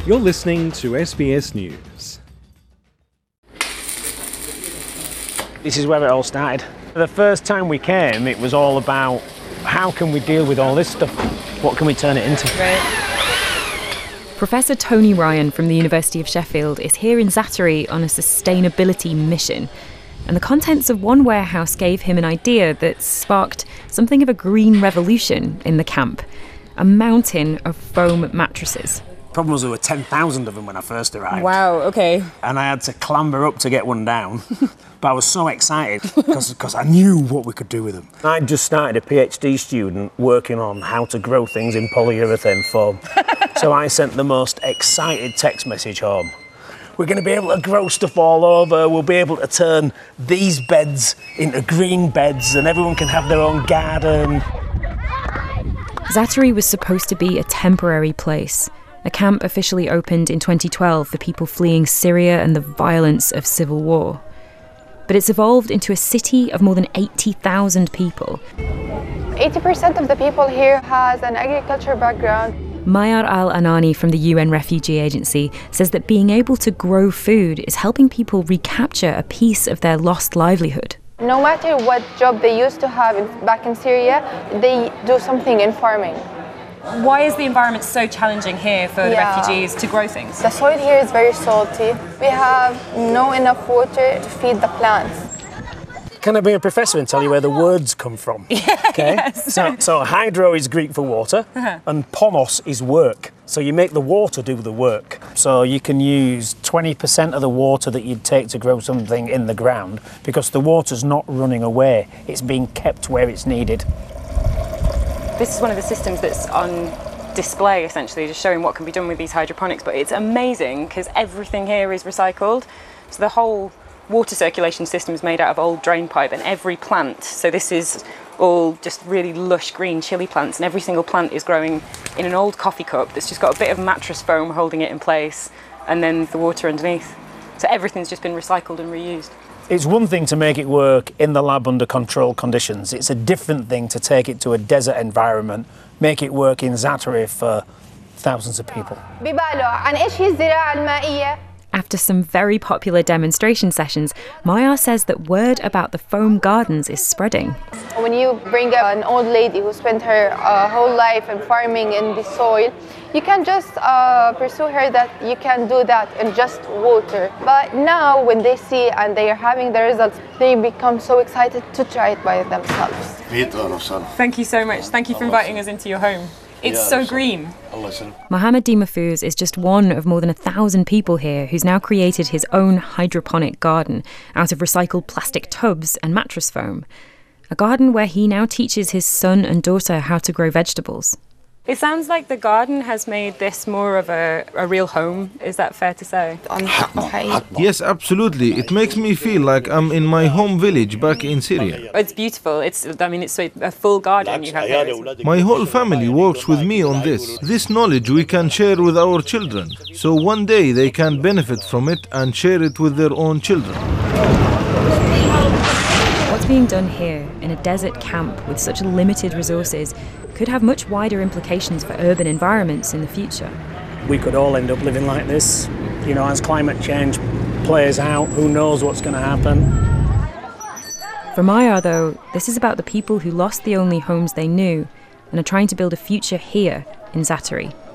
You're listening to SBS News. This is where it all started. The first time we came, it was all about how can we deal with all this stuff? What can we turn it into? Right. Professor Tony Ryan from the University of Sheffield is here in Zaatari on a sustainability mission. And the contents of one warehouse gave him an idea that sparked something of a green revolution in the camp. A mountain of foam mattresses. The problem was there were 10,000 of them when I first arrived. Wow, okay. And I had to clamber up to get one down. But I was so excited because I knew what we could do with them. I just started a PhD student working on how to grow things in polyurethane foam. So I sent the most excited text message home. We're going to be able to grow stuff all over. We'll be able to turn these beds into green beds and everyone can have their own garden. Zaatari was supposed to be a temporary place. A camp officially opened in 2012 for people fleeing Syria and the violence of civil war. But it's evolved into a city of more than 80,000 people. 80% of the people here has an agriculture background. Mayar Al-Anani from the UN Refugee Agency says that being able to grow food is helping people recapture a piece of their lost livelihood. No matter what job they used to have back in Syria, they do something in farming. Why is the environment so challenging here for the refugees to grow things? The soil here is very salty. We have no enough water to feed the plants. Can I be a professor and tell you where the words come from? Okay. Yes. So hydro is Greek for water, and ponos is work. So you make the water do the work. So you can use 20% of the water that you'd take to grow something in the ground because the water's not running away. It's being kept where it's needed. This is one of the systems that's on display, essentially, just showing what can be done with these hydroponics. But it's amazing because everything here is recycled. So the whole water circulation system is made out of old drain pipe, and every plant, so this is all just really lush green chili plants, and every single plant is growing in an old coffee cup that's just got a bit of mattress foam holding it in place, and then the water underneath. So everything's just been recycled and reused. It's one thing to make it work in the lab under controlled conditions. It's a different thing to take it to a desert environment, make it work in Zaatari for thousands of people. After some very popular demonstration sessions, Mayar says that word about the foam gardens is spreading. When you bring an old lady who spent her whole life in farming in the soil, you can just pursue her that you can do that in just water. But now when they see and they are having the results, they become so excited to try it by themselves. Thank you so much. Thank you for inviting us into your home. It's so green. Mohammed Di Mahfouz is just one of more than 1,000 people here who's now created his own hydroponic garden out of recycled plastic tubs and mattress foam. A garden where he now teaches his son and daughter how to grow vegetables. It sounds like the garden has made this more of a real home. Is that fair to say? Yes, absolutely. It makes me feel like I'm in my home village back in Syria. It's beautiful. It's a full garden you have here. My whole family works with me on this. This knowledge we can share with our children. So one day they can benefit from it and share it with their own children. What's being done here in a desert camp with such limited resources could have much wider implications for urban environments in the future. We could all end up living like this. You know, as climate change plays out, who knows what's going to happen. For Mayar, though, this is about the people who lost the only homes they knew and are trying to build a future here in Zaatari.